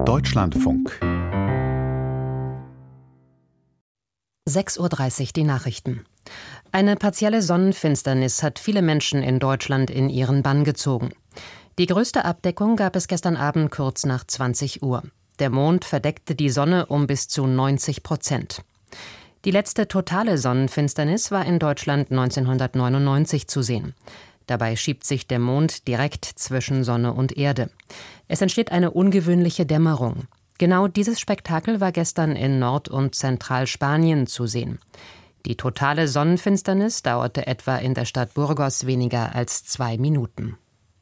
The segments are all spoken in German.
Deutschlandfunk 6:30 Uhr die Nachrichten. Eine partielle Sonnenfinsternis hat viele Menschen in Deutschland in ihren Bann gezogen. Die größte Abdeckung gab es gestern Abend kurz nach 20 Uhr. Der Mond verdeckte die Sonne um bis zu 90%. Die letzte totale Sonnenfinsternis war in Deutschland 1999 zu sehen. Dabei schiebt sich der Mond direkt zwischen Sonne und Erde. Es entsteht eine ungewöhnliche Dämmerung. Genau dieses Spektakel war gestern in Nord- und Zentralspanien zu sehen. Die totale Sonnenfinsternis dauerte etwa in der Stadt Burgos weniger als 2 Minuten.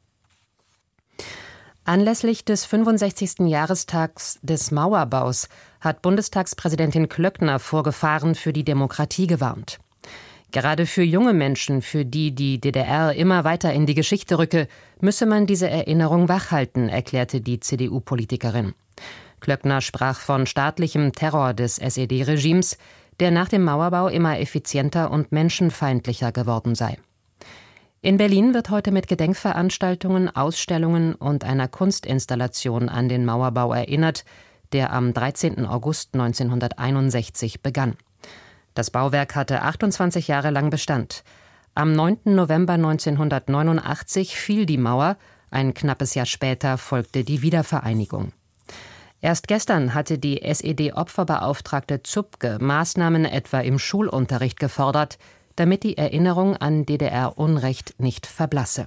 Anlässlich des 65. Jahrestags des Mauerbaus hat Bundestagspräsidentin Klöckner vor Gefahren für die Demokratie gewarnt. Gerade für junge Menschen, für die die DDR immer weiter in die Geschichte rücke, müsse man diese Erinnerung wachhalten, erklärte die CDU-Politikerin. Klöckner sprach von staatlichem Terror des SED-Regimes, der nach dem Mauerbau immer effizienter und menschenfeindlicher geworden sei. In Berlin wird heute mit Gedenkveranstaltungen, Ausstellungen und einer Kunstinstallation an den Mauerbau erinnert, der am 13. August 1961 begann. Das Bauwerk hatte 28 Jahre lang Bestand. Am 9. November 1989 fiel die Mauer, ein knappes Jahr später folgte die Wiedervereinigung. Erst gestern hatte die SED-Opferbeauftragte Zupke Maßnahmen etwa im Schulunterricht gefordert, damit die Erinnerung an DDR-Unrecht nicht verblasse.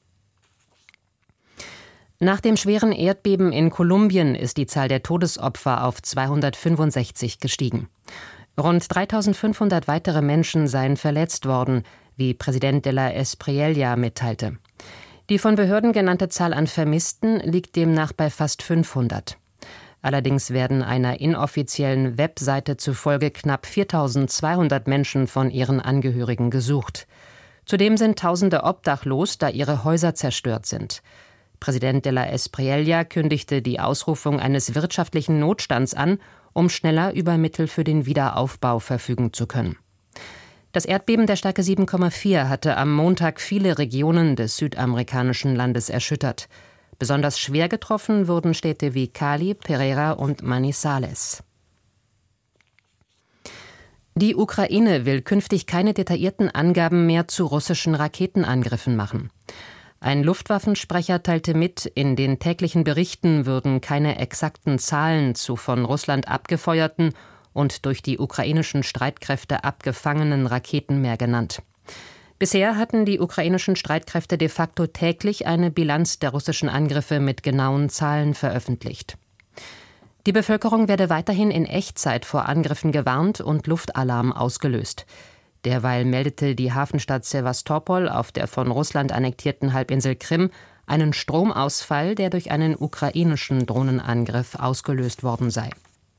Nach dem schweren Erdbeben in Kolumbien ist die Zahl der Todesopfer auf 265 gestiegen. Rund 3.500 weitere Menschen seien verletzt worden, wie Präsident de la Espriella mitteilte. Die von Behörden genannte Zahl an Vermissten liegt demnach bei fast 500. Allerdings werden einer inoffiziellen Webseite zufolge knapp 4.200 Menschen von ihren Angehörigen gesucht. Zudem sind Tausende obdachlos, da ihre Häuser zerstört sind. Präsident de la Espriella kündigte die Ausrufung eines wirtschaftlichen Notstands an, um schneller über Mittel für den Wiederaufbau verfügen zu können. Das Erdbeben der Stärke 7,4 hatte am Montag viele Regionen des südamerikanischen Landes erschüttert. Besonders schwer getroffen wurden Städte wie Cali, Pereira und Manizales. Die Ukraine will künftig keine detaillierten Angaben mehr zu russischen Raketenangriffen machen. Ein Luftwaffensprecher teilte mit, in den täglichen Berichten würden keine exakten Zahlen zu von Russland abgefeuerten und durch die ukrainischen Streitkräfte abgefangenen Raketen mehr genannt. Bisher hatten die ukrainischen Streitkräfte de facto täglich eine Bilanz der russischen Angriffe mit genauen Zahlen veröffentlicht. Die Bevölkerung werde weiterhin in Echtzeit vor Angriffen gewarnt und Luftalarm ausgelöst. Derweil meldete die Hafenstadt Sewastopol auf der von Russland annektierten Halbinsel Krim einen Stromausfall, der durch einen ukrainischen Drohnenangriff ausgelöst worden sei.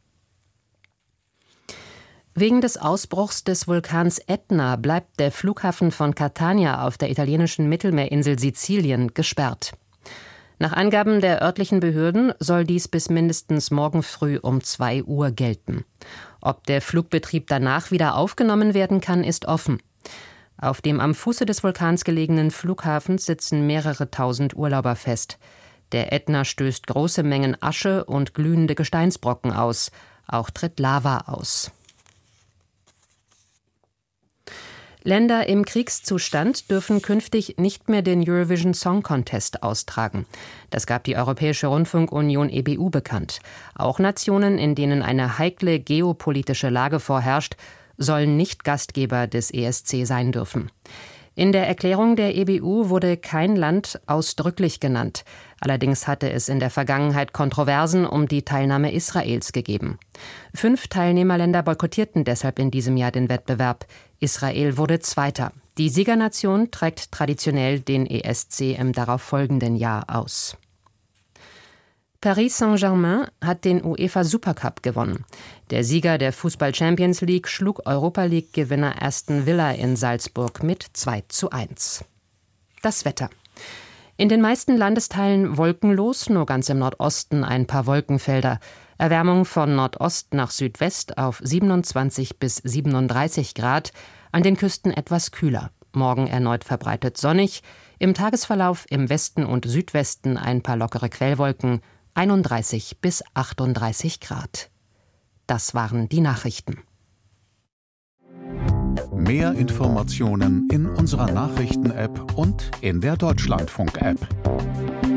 Wegen des Ausbruchs des Vulkans Ätna bleibt der Flughafen von Catania auf der italienischen Mittelmeerinsel Sizilien gesperrt. Nach Angaben der örtlichen Behörden soll dies bis mindestens morgen früh um 2 Uhr gelten. Ob der Flugbetrieb danach wieder aufgenommen werden kann, ist offen. Auf dem am Fuße des Vulkans gelegenen Flughafen sitzen mehrere tausend Urlauber fest. Der Ätna stößt große Mengen Asche und glühende Gesteinsbrocken aus. Auch tritt Lava aus. Länder im Kriegszustand dürfen künftig nicht mehr den Eurovision Song Contest austragen. Das gab die Europäische Rundfunkunion EBU bekannt. Auch Nationen, in denen eine heikle geopolitische Lage vorherrscht, sollen nicht Gastgeber des ESC sein dürfen. In der Erklärung der EBU wurde kein Land ausdrücklich genannt. Allerdings hatte es in der Vergangenheit Kontroversen um die Teilnahme Israels gegeben. 5 Teilnehmerländer boykottierten deshalb in diesem Jahr den Wettbewerb. Israel wurde Zweiter. Die Siegernation trägt traditionell den ESC im darauffolgenden Jahr aus. Paris Saint-Germain hat den UEFA Supercup gewonnen. Der Sieger der Fußball-Champions League schlug Europa-League-Gewinner Aston Villa in Salzburg mit 2:1. Das Wetter. In den meisten Landesteilen wolkenlos, nur ganz im Nordosten ein paar Wolkenfelder. Erwärmung von Nordost nach Südwest auf 27 bis 37 Grad, an den Küsten etwas kühler. Morgen erneut verbreitet sonnig, im Tagesverlauf im Westen und Südwesten ein paar lockere Quellwolken, 31 bis 38 Grad. Das waren die Nachrichten. Mehr Informationen in unserer Nachrichten-App und in der Deutschlandfunk-App.